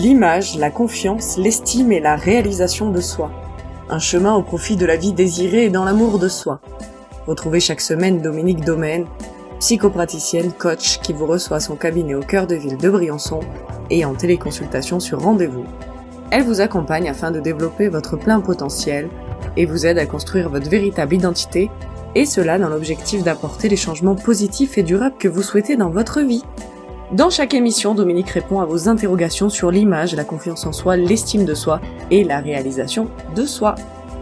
L'image, la confiance, l'estime et la réalisation de soi. Un chemin au profit de la vie désirée et dans l'amour de soi. Retrouvez chaque semaine Dominique Domaine, psychopraticienne, coach qui vous reçoit à son cabinet au cœur de ville de Briançon et en téléconsultation sur rendez-vous. Elle vous accompagne afin de développer votre plein potentiel et vous aide à construire votre véritable identité, et cela dans l'objectif d'apporter les changements positifs et durables que vous souhaitez dans votre vie. Dans chaque émission, Dominique répond à vos interrogations sur l'image, la confiance en soi, l'estime de soi et la réalisation de soi.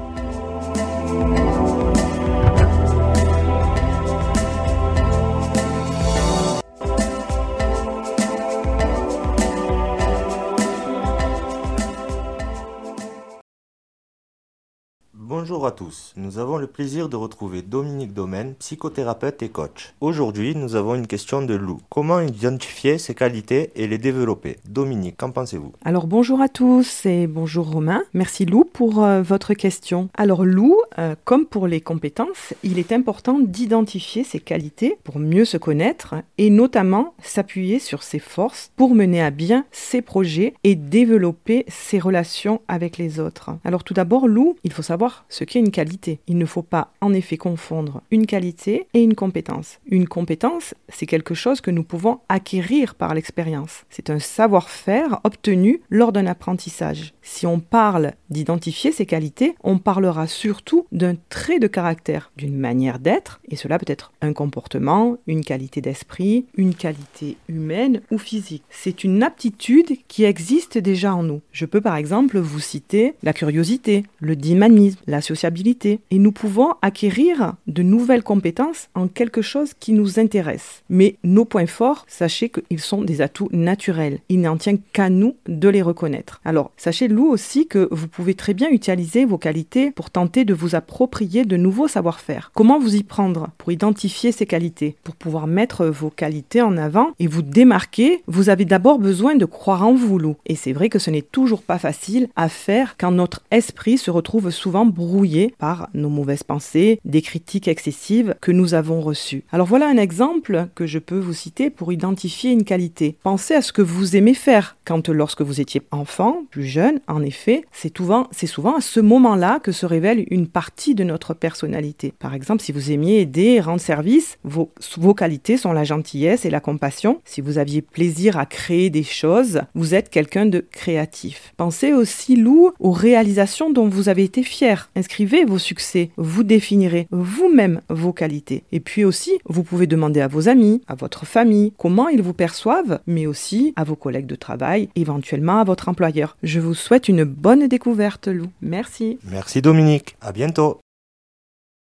Bonjour à tous, nous avons le plaisir de retrouver Dominique Domaine, psychothérapeute et coach. Aujourd'hui, nous avons une question de Lou. Comment identifier ses qualités et les développer? Dominique, qu'en pensez-vous? Alors bonjour à tous et bonjour Romain. Merci Lou pour votre question. Alors Lou, comme pour les compétences, il est important d'identifier ses qualités pour mieux se connaître et notamment s'appuyer sur ses forces pour mener à bien ses projets et développer ses relations avec les autres. Alors tout d'abord Lou, il faut savoir ce qu'est une qualité. Il ne faut pas en effet confondre une qualité et une compétence. Une compétence, c'est quelque chose que nous pouvons acquérir par l'expérience. C'est un savoir-faire obtenu lors d'un apprentissage. Si on parle d'identifier ses qualités, on parlera surtout d'un trait de caractère, d'une manière d'être, et cela peut être un comportement, une qualité d'esprit, une qualité humaine ou physique. C'est une aptitude qui existe déjà en nous. Je peux par exemple vous citer la curiosité, le dynamisme, la sociabilité, et nous pouvons acquérir de nouvelles compétences en quelque chose qui nous intéresse. Mais nos points forts, sachez qu'ils sont des atouts naturels. Il n'en tient qu'à nous de les reconnaître. Alors, sachez Lou aussi que vous pouvez très bien utiliser vos qualités pour tenter de vous approprier de nouveaux savoir-faire. Comment vous y prendre pour identifier ces qualités? Pour pouvoir mettre vos qualités en avant et vous démarquer, vous avez d'abord besoin de croire en vous, Lou. Et c'est vrai que ce n'est toujours pas facile à faire quand notre esprit se retrouve souvent brouillé par nos mauvaises pensées, des critiques excessives que nous avons reçues. Alors voilà un exemple que je peux vous citer pour identifier une qualité. Pensez à ce que vous aimez faire lorsque vous étiez enfant, plus jeune. En effet, c'est souvent à ce moment-là que se révèle une partie de notre personnalité. Par exemple, si vous aimiez aider et rendre service, vos qualités sont la gentillesse et la compassion. Si vous aviez plaisir à créer des choses, vous êtes quelqu'un de créatif. Pensez aussi, Lou, aux réalisations dont vous avez été fier. Inscrivez vos succès, vous définirez vous-même vos qualités. Et puis aussi, vous pouvez demander à vos amis, à votre famille, comment ils vous perçoivent, mais aussi à vos collègues de travail, éventuellement à votre employeur. Je vous souhaite une bonne découverte, Lou. Merci. Merci Dominique, à bientôt.